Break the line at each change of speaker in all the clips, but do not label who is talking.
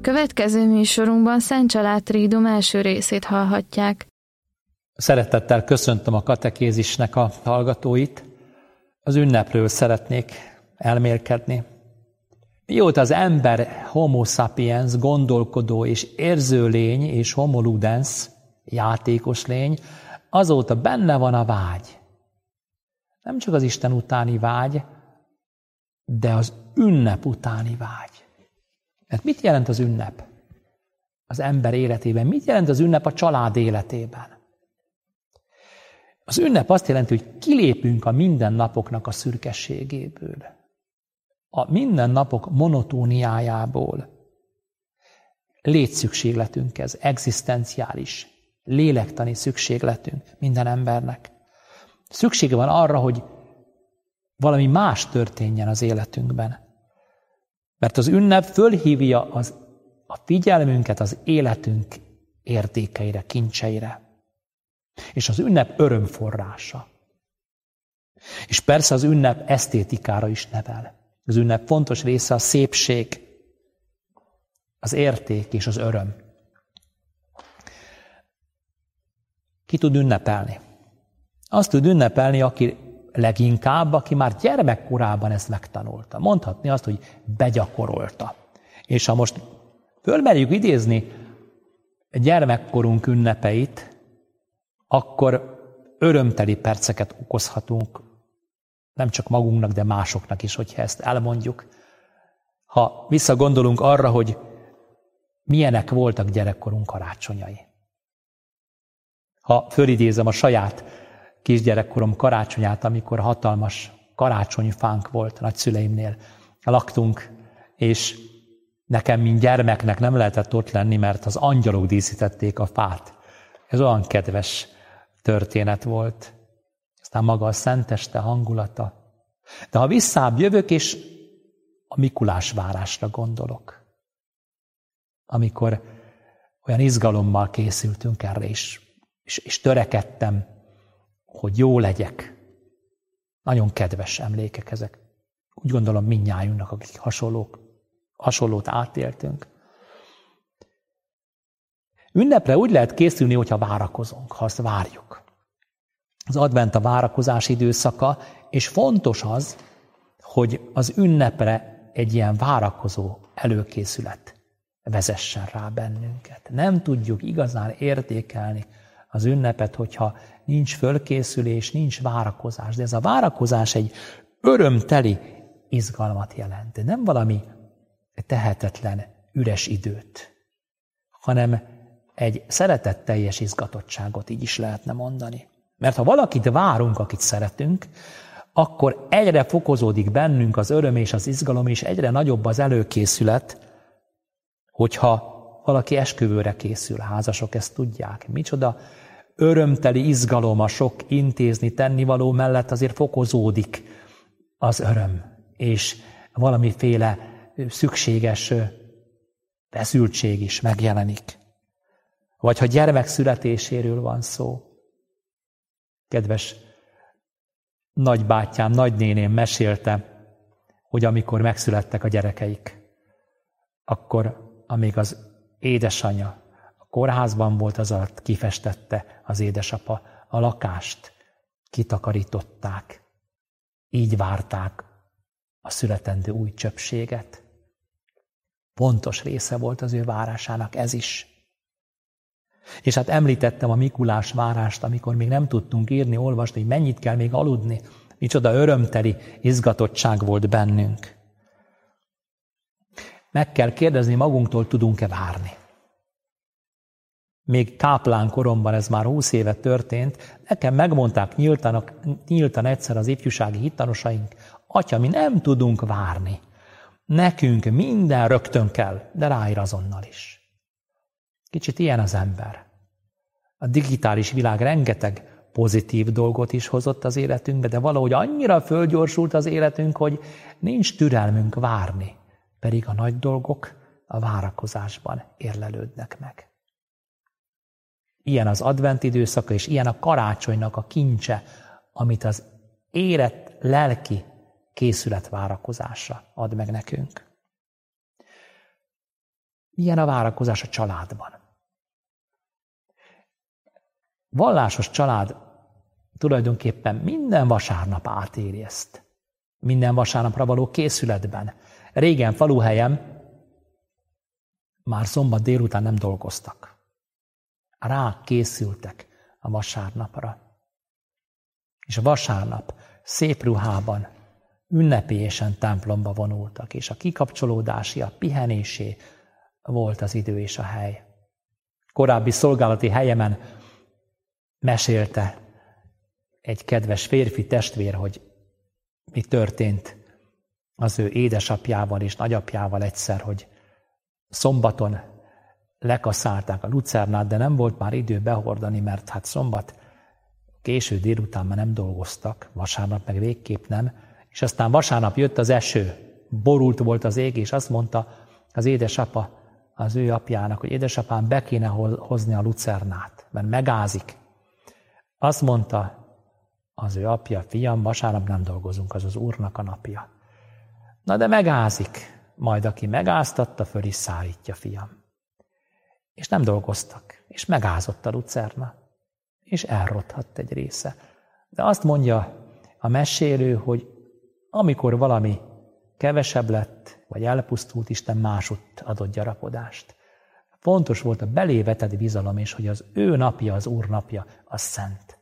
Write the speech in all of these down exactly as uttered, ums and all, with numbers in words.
Következő műsorunkban Szent Család Triduum első részét hallhatják.
Szeretettel köszöntöm a katekézisnek a hallgatóit. Az ünnepről szeretnék elmélkedni. Mióta az ember homo sapiens, gondolkodó és érző lény, és homo ludens, játékos lény, azóta benne van a vágy. Nem csak az Isten utáni vágy, de az ünnep utáni vágy. Mert mit jelent az ünnep az ember életében? Mit jelent az ünnep a család életében? Az ünnep azt jelenti, hogy kilépünk a mindennapoknak a szürkességéből, a mindennapok monotóniájából. Létszükségletünk ez, egzisztenciális, lélektani szükségletünk minden embernek. Szüksége van arra, hogy valami más történjen az életünkben. Mert az ünnep fölhívja az, a figyelmünket az életünk értékeire, kincseire. És az ünnep örömforrása. És persze az ünnep esztétikára is nevel. Az ünnep fontos része a szépség, az érték és az öröm. Ki tud ünnepelni? Azt tud ünnepelni, aki leginkább, aki már gyermekkorában ezt megtanulta. Mondhatni azt, hogy begyakorolta. És ha most fölmerjük idézni gyermekkorunk ünnepeit, akkor örömteli perceket okozhatunk, nem csak magunknak, de másoknak is, hogyha ezt elmondjuk. Ha visszagondolunk arra, hogy milyenek voltak gyerekkorunk karácsonyai. Ha fölidézem a saját kisgyerekkorom karácsonyát, amikor hatalmas karácsonyfánk volt nagyszüleimnél, laktunk, és nekem, mint gyermeknek nem lehetett ott lenni, mert az angyalok díszítették a fát. Ez olyan kedves történet volt. Aztán maga a szenteste hangulata. De ha visszább jövök, és a Mikulás várásra gondolok, amikor olyan izgalommal készültünk erre is, és, és törekedtem, hogy jó legyek. Nagyon kedves emlékek ezek. Úgy gondolom mindnyájunknak, akik hasonlók, hasonlót átéltünk. Ünnepre úgy lehet készülni, hogyha várakozunk, ha azt várjuk. Az advent a várakozás időszaka, és fontos az, hogy az ünnepre egy ilyen várakozó előkészület vezessen rá bennünket. Nem tudjuk igazán értékelni az ünnepet, hogyha nincs fölkészülés, nincs várakozás. De ez a várakozás egy örömteli izgalmat jelent. Nem valami tehetetlen, üres időt, hanem egy szeretetteljes izgatottságot, így is lehetne mondani. Mert ha valakit várunk, akit szeretünk, akkor egyre fokozódik bennünk az öröm és az izgalom, és egyre nagyobb az előkészület, hogyha valaki esküvőre készül, házasok ezt tudják. Micsoda örömteli izgalom a sok intézni, tennivaló mellett azért fokozódik az öröm, és valamiféle szükséges feszültség is megjelenik. Vagy ha gyermek születéséről van szó. Kedves nagybátyám, nagynéném mesélte, hogy amikor megszülettek a gyerekeik, akkor amíg az édesanyja a kórházban volt, az alatt kifestette az édesapa a lakást, kitakarították, így várták a születendő új csöpséget. Fontos része volt az ő várásának ez is. És hát említettem a Mikulás várást, amikor még nem tudtunk írni, olvasni, hogy mennyit kell még aludni. Micsoda örömteli izgatottság volt bennünk. Meg kell kérdezni magunktól, tudunk-e várni. Még káplán koromban, ez már húsz éve történt, nekem megmondták nyíltan, nyíltan egyszer az ifjúsági hittanosaink, atya, mi nem tudunk várni. Nekünk minden rögtön kell, de ráír azonnal is. Kicsit ilyen az ember. A digitális világ rengeteg pozitív dolgot is hozott az életünkbe, de valahogy annyira fölgyorsult az életünk, hogy nincs türelmünk várni, pedig a nagy dolgok a várakozásban érlelődnek meg. Ilyen az advent időszaka, és ilyen a karácsonynak a kincse, amit az érett lelki készület várakozása ad meg nekünk. Milyen a várakozás a családban? Vallásos család tulajdonképpen minden vasárnap átéri ezt. Minden vasárnapra való készületben. Régen faluhelyen már szombat délután nem dolgoztak. Rá készültek a vasárnapra. És a vasárnap szép ruhában, ünnepélyesen templomba vonultak, és a kikapcsolódási, a pihenésé volt az idő és a hely. Korábbi szolgálati helyemen mesélte egy kedves férfi testvér, hogy mi történt az ő édesapjával és nagyapjával egyszer, hogy szombaton lekaszálták a lucernát, de nem volt már idő behordani, mert hát szombat késő délután már nem dolgoztak, vasárnap meg végképp nem, és aztán vasárnap jött az eső, borult volt az ég, és azt mondta az édesapa az ő apjának, hogy édesapám, be kéne hozni a lucernát, mert megázik. Azt mondta az ő apja, fiam, vasárnap nem dolgozunk, az az Úrnak a napja. Na de megázik, majd aki megáztatta, föl is szárítja, fiam. És nem dolgoztak, és megázott a lucerna, és elrothadt egy része. De azt mondja a mesélő, hogy amikor valami kevesebb lett, vagy elpusztult, Isten másutt adott gyarapodást. Fontos volt a belé vetett bizalom, és hogy az ő napja, az Úr napja, az szent.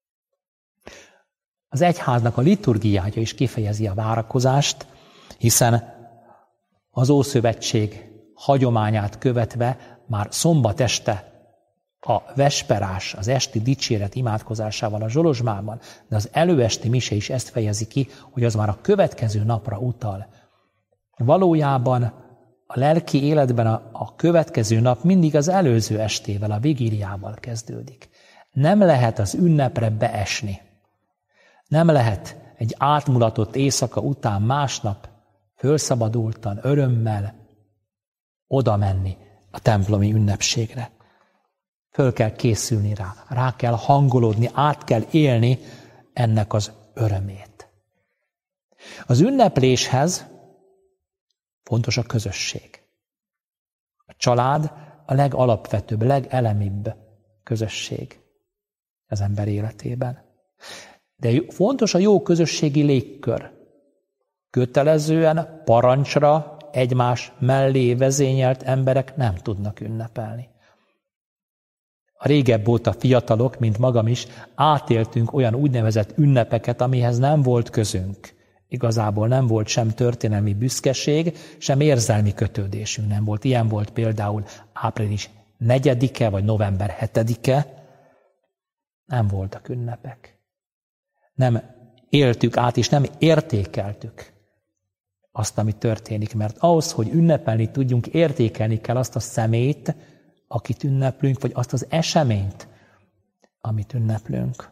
Az egyháznak a liturgiája is kifejezi a várakozást, hiszen az Ószövetség hagyományát követve már szombat este a vesperás, az esti dicséret imádkozásával a Zsolozsmában, de az előesti mise is ezt fejezi ki, hogy az már a következő napra utal. Valójában a lelki életben a, a következő nap mindig az előző estével, a vigíliával kezdődik. Nem lehet az ünnepre beesni. Nem lehet egy átmulatott éjszaka után másnap fölszabadultan, örömmel oda menni a templomi ünnepségre. Föl kell készülni rá, rá kell hangolódni, át kell élni ennek az örömét. Az ünnepléshez fontos a közösség. A család a legalapvetőbb, legelemibb közösség az ember életében. De fontos a jó közösségi légkör. Kötelezően, parancsra egymás mellé vezényelt emberek nem tudnak ünnepelni. A régebb óta fiatalok, mint magam is, átéltünk olyan úgynevezett ünnepeket, amihez nem volt közünk. Igazából nem volt sem történelmi büszkeség, sem érzelmi kötődésünk nem volt. Ilyen volt például április negyedike vagy november hetedike. Nem voltak ünnepek. Nem éltük át, és nem értékeltük azt, ami történik. Mert ahhoz, hogy ünnepelni tudjunk, értékelni kell azt a személyt, akit ünneplünk, vagy azt az eseményt, amit ünneplünk.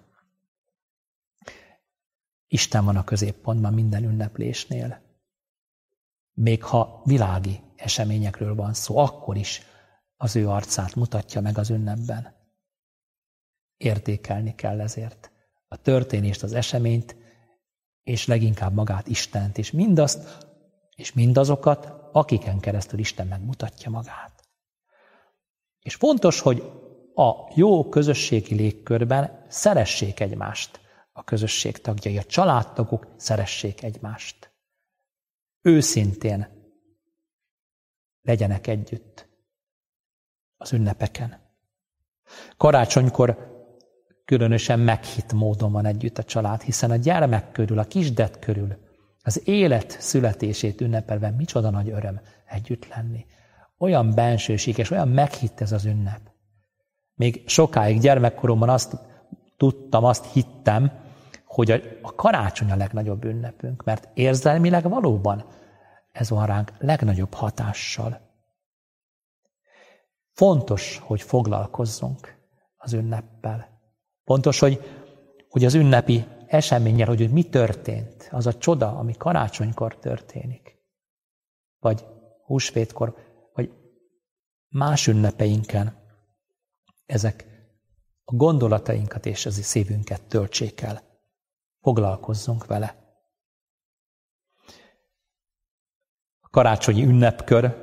Isten van a középpontban minden ünneplésnél. Még ha világi eseményekről van szó, akkor is az ő arcát mutatja meg az ünnepben. Értékelni kell ezért a történést, az eseményt, és leginkább magát, Istent, és mindazt, és mindazokat, akiken keresztül Isten megmutatja magát. És fontos, hogy a jó közösségi légkörben szeressék egymást a közösség tagjai, a családtagok szeressék egymást. Őszintén legyenek együtt az ünnepeken. Karácsonykor különösen meghitt módon van együtt a család, hiszen a gyermek körül, a kisdet körül, az élet születését ünnepelve micsoda nagy öröm együtt lenni. Olyan bensőséges, olyan meghitt ez az ünnep. Még sokáig gyermekkoromban azt tudtam, azt hittem, hogy a karácsony a legnagyobb ünnepünk, mert érzelmileg valóban ez van ránk legnagyobb hatással. Fontos, hogy foglalkozzunk az ünneppel. Fontos, hogy, hogy az ünnepi eseménnyel, hogy, hogy mi történt, az a csoda, ami karácsonykor történik, vagy húsvétkor, vagy más ünnepeinken, ezek a gondolatainkat és az szívünket töltsék el. Foglalkozzunk vele. A karácsonyi ünnepkör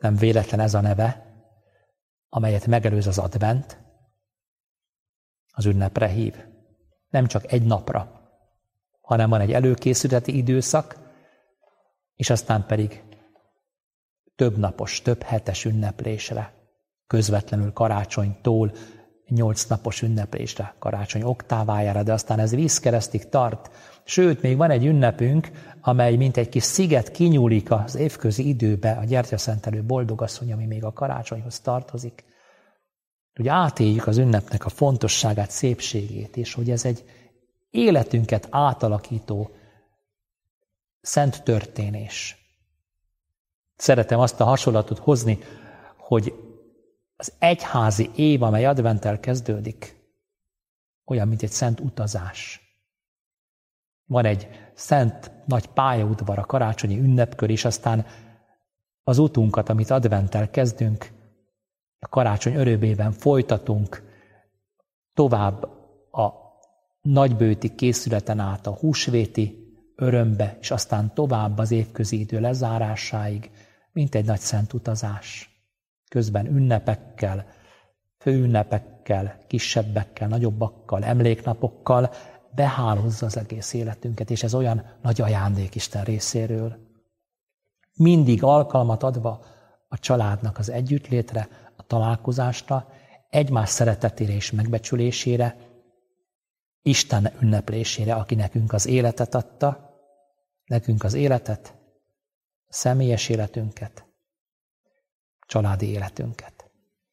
Nem véletlen ez a neve, amelyet megelőz az advent, az ünnepre hív. Nem csak egy napra, hanem van egy előkészületi időszak, és aztán pedig több napos, több hetes ünneplésre, közvetlenül karácsonytól nyolc napos ünneplésre, karácsony oktávájára, de aztán ez vízkeresztig tart. Sőt, még van egy ünnepünk, amely mint egy kis sziget kinyúlik az évközi időbe, a gyertyaszentelő boldogasszony, ami még a karácsonyhoz tartozik. Hogy átéljük az ünnepnek a fontosságát, szépségét, és hogy ez egy életünket átalakító szent történés. Szeretem azt a hasonlatot hozni, hogy az egyházi év, amely adventtel kezdődik, olyan, mint egy szent utazás. Van egy szent nagy pályaudvar, a karácsonyi ünnepkör, és aztán az utunkat, amit adventtel kezdünk, a karácsony örömében folytatunk, tovább a nagybőti készületen át a húsvéti örömbe, és aztán tovább az évközi idő lezárásáig, mint egy nagy szent utazás. Közben ünnepekkel, főünnepekkel, kisebbekkel, nagyobbakkal, emléknapokkal behálózza az egész életünket, és ez olyan nagy ajándék Isten részéről. Mindig alkalmat adva a családnak az együttlétre, a találkozásra, egymás szeretetére és megbecsülésére, Isten ünneplésére, aki nekünk az életet adta, nekünk az életet, személyes életünket, családi életünket.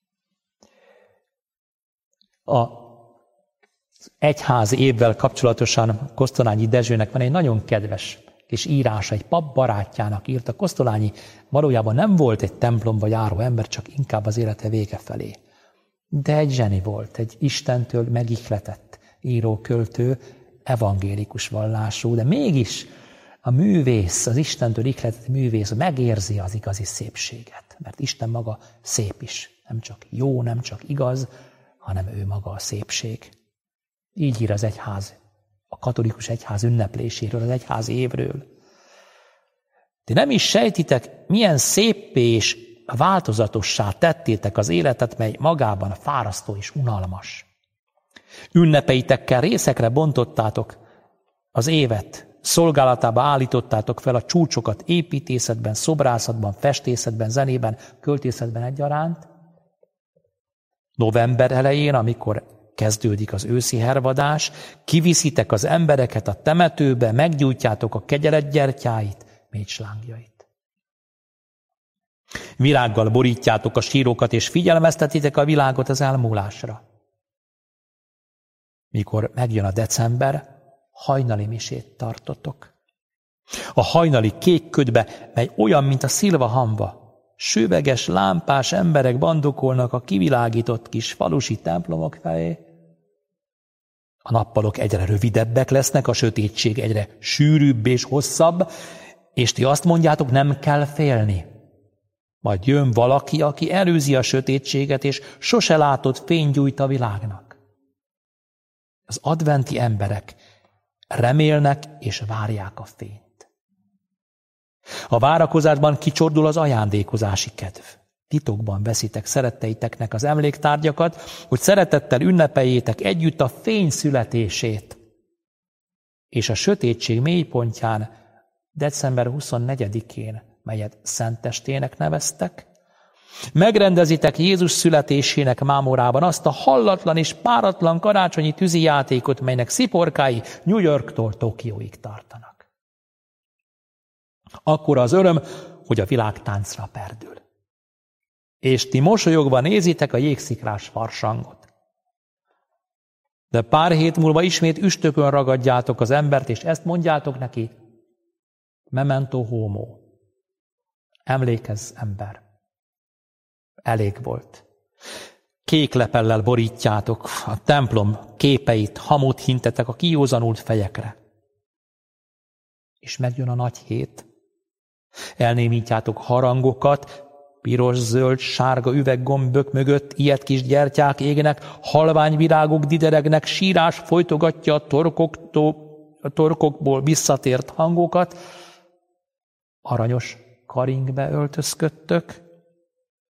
A egyházi évvel kapcsolatosan Kosztolányi Dezsőnek van egy nagyon kedves kis írása, egy pap barátjának írta. Kosztolányi valójában nem volt egy templomba járó ember, csak inkább az élete vége felé. De egy zseni volt, egy Istentől megihletett író, költő, evangélikus vallású, de mégis a művész, az Istentől ihletett művész megérzi az igazi szépséget, mert Isten maga szép is. Nem csak jó, nem csak igaz, hanem ő maga a szépség. Így ír az egyház, a katolikus egyház ünnepléséről, az egyházi évről. De nem is sejtitek, milyen széppé és változatossá tettétek az életet, mely magában fárasztó és unalmas. Ünnepeitekkel részekre bontottátok az évet, szolgálatába állítottátok fel a csúcsokat építészetben, szobrászatban, festészetben, zenében, költészetben egyaránt. November elején, amikor kezdődik az őszi hervadás, kiviszitek az embereket a temetőbe, meggyújtjátok a kegyeletgyertyáit, mécslángjait. Virággal borítjátok a sírokat, és figyelmeztetitek a világot az elmúlásra. Mikor megjön a december, hajnali misét tartotok. A hajnali kék ködbe, mely olyan, mint a szilvahamva, sőveges, lámpás emberek bandokolnak a kivilágított kis falusi templomok felé. A nappalok egyre rövidebbek lesznek, a sötétség egyre sűrűbb és hosszabb, és ti azt mondjátok, nem kell félni. Majd jön valaki, aki előzi a sötétséget, és sose látott fény gyújt a világnak. Az adventi emberek remélnek és várják a fényt. A várakozásban kicsordul az ajándékozási kedv. Titokban veszitek szeretteiteknek az emléktárgyakat, hogy szeretettel ünnepeljétek együtt a fény születését. És a sötétség mélypontján, december huszonnegyedikén, melyet Szentestének neveztek, megrendezitek Jézus születésének mámorában azt a hallatlan és páratlan karácsonyi tűzi játékot, melynek sziporkái New Yorktól Tokióig tartanak. Akkor az öröm, hogy a világ táncra perdül. És ti mosolyogva nézitek a jégszikrás farsangot. De pár hét múlva ismét üstökön ragadjátok az embert, és ezt mondjátok neki, memento homo. Emlékezz, ember. Elég volt. Kék lepellel borítjátok a templom képeit, hamut hintetek a kijózanult fejekre. És megjön a nagy hét. Elnémítjátok harangokat, piros, zöld, sárga üveggombök mögött ilyet kis gyertyák égnek, halvány virágok dideregnek, sírás folytogatja a, torkoktól, a torkokból visszatért hangokat. Aranyos karingbe öltözködtök,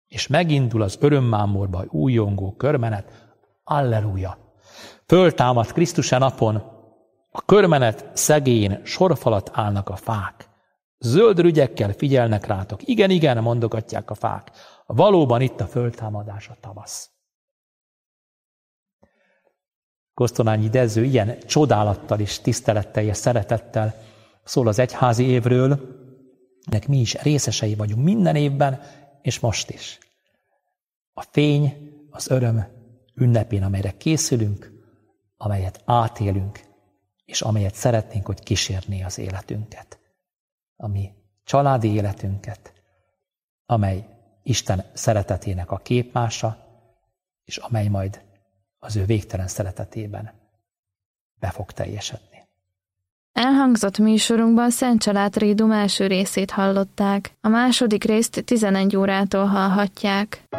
és megindul az örömmámorba újongó körmenet. Alleluja! Föltámad Krisztus e napon, a körmenet szegélyén sorfalat állnak a fák. Zöld rügyekkel figyelnek rátok. Igen, igen, mondogatják a fák. Valóban itt a föltámadás, a tavasz. Kosztolányi Dezső ilyen csodálattal és tisztelettel és szeretettel szól az egyházi évről, nek mi is részesei vagyunk minden évben, és most is. A fény, az öröm ünnepén, amelyre készülünk, amelyet átélünk, és amelyet szeretnénk, hogy kísérné az életünket. A mi családi életünket, amely Isten szeretetének a képmása, és amely majd az ő végtelen szeretetében be fog teljesedni.
Elhangzott műsorunkban Szent Család Triduum első részét hallották. A második részt tizenegy órától hallhatják.